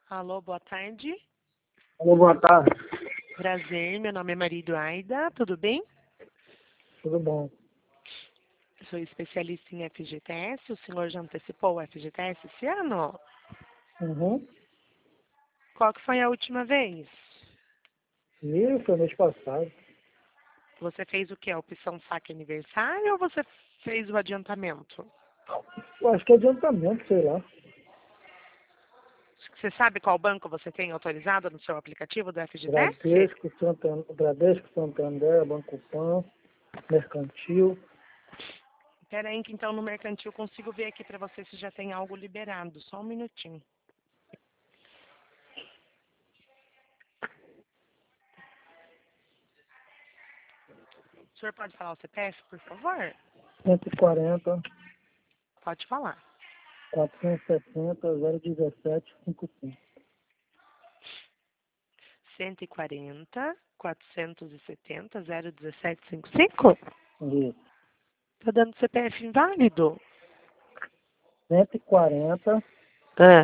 Alô, boa tarde. Alô, boa tarde. Prazer, meu nome é Maria Eduarda, tudo bem? Tudo bom? Sou especialista em FGTS, o senhor já antecipou o FGTS esse ano? Uhum. Qual que foi a última vez? E foi mês passado. Você fez o quê? A opção saque aniversário ou você fez o adiantamento? Eu acho que é adiantamento, sei lá. Você sabe qual banco você tem autorizado no seu aplicativo do FGTS? Bradesco, Santander, Banco Pan, Mercantil. Espera aí que então no mercantil eu consigo ver aqui para você se já tem algo liberado. Só um minutinho. O senhor pode falar o CPF, por favor? 140, Pode falar. 460, 017, 55. 140, 470, 01755? Isso. Tá dando CPF inválido? 140, Ah.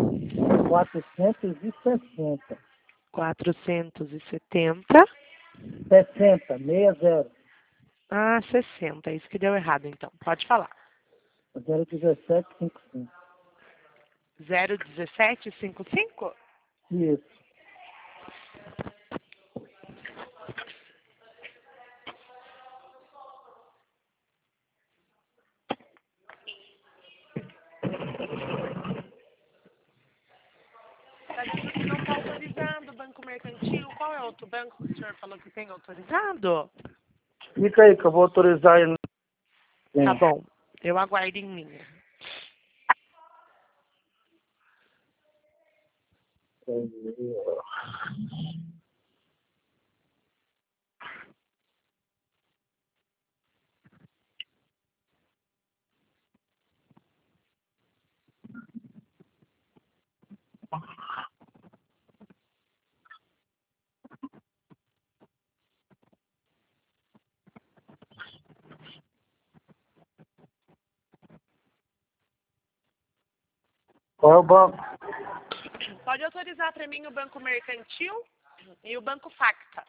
460. 470. 60. Ah, 60. Isso que deu errado, então. Pode falar. 017, 55. 01755? Isso. Tá dizendo que não está autorizado o Banco Mercantil. Qual é o outro banco que o senhor falou que tem autorizado? Fica aí que eu vou autorizar ele. Tá bom. Eu aguardo em linha. Qual é o banco? Pode autorizar para mim o Banco Mercantil e o Banco Facta.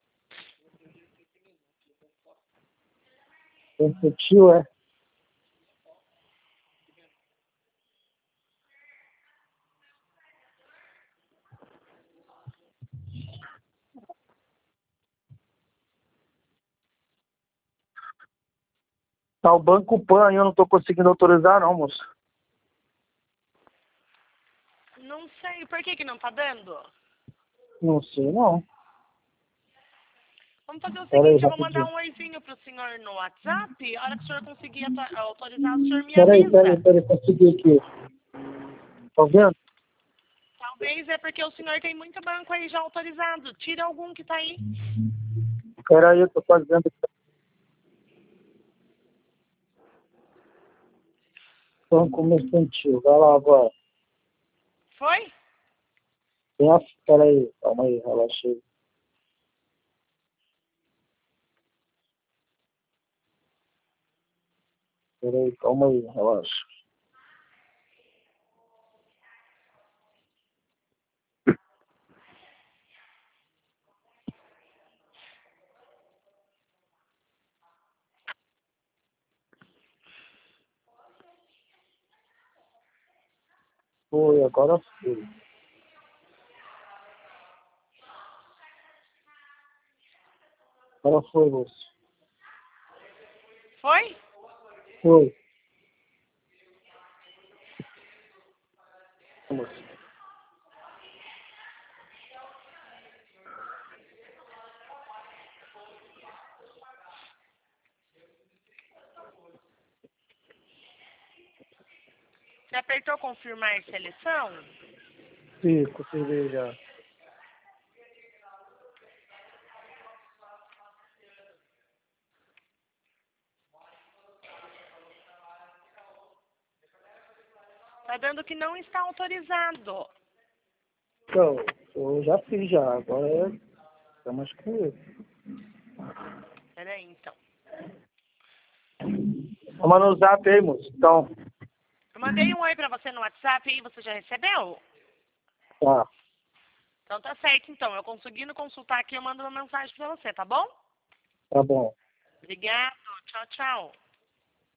Mercantil, é? Tá o Banco Pan, eu não tô conseguindo autorizar não, moço. Não sei. Por que não tá dando? Não sei não. Vamos fazer o Pera aí, seguinte, eu vou mandar rapidinho. um oizinho pro senhor no WhatsApp. A hora que o senhor conseguir autorizar, o senhor me Peraí, avisa. consegui aqui. Tá vendo? Talvez é porque o senhor tem muito banco aí já autorizado. Tira algum que tá aí. Peraí, eu tô fazendo aqui. Banco Mercantil, vai lá agora. Foi? Peraí, calma aí, relaxa aí. Peraí, calma aí, relaxa. Foi, agora foi. Agora foi, moço. Foi? Foi. Moço. Você apertou confirmar seleção? Sim, consegui já. Tá dando que não está autorizado. Então, eu já fiz já, agora estamos com isso. Peraí, então. Vamos no zap aí, moço. Então, Eu mandei um oi pra você no WhatsApp e você já recebeu? Tá, Então tá certo, então. Eu conseguindo consultar aqui, eu mando uma mensagem pra você, tá bom? tá bom. Obrigado. Tchau, tchau.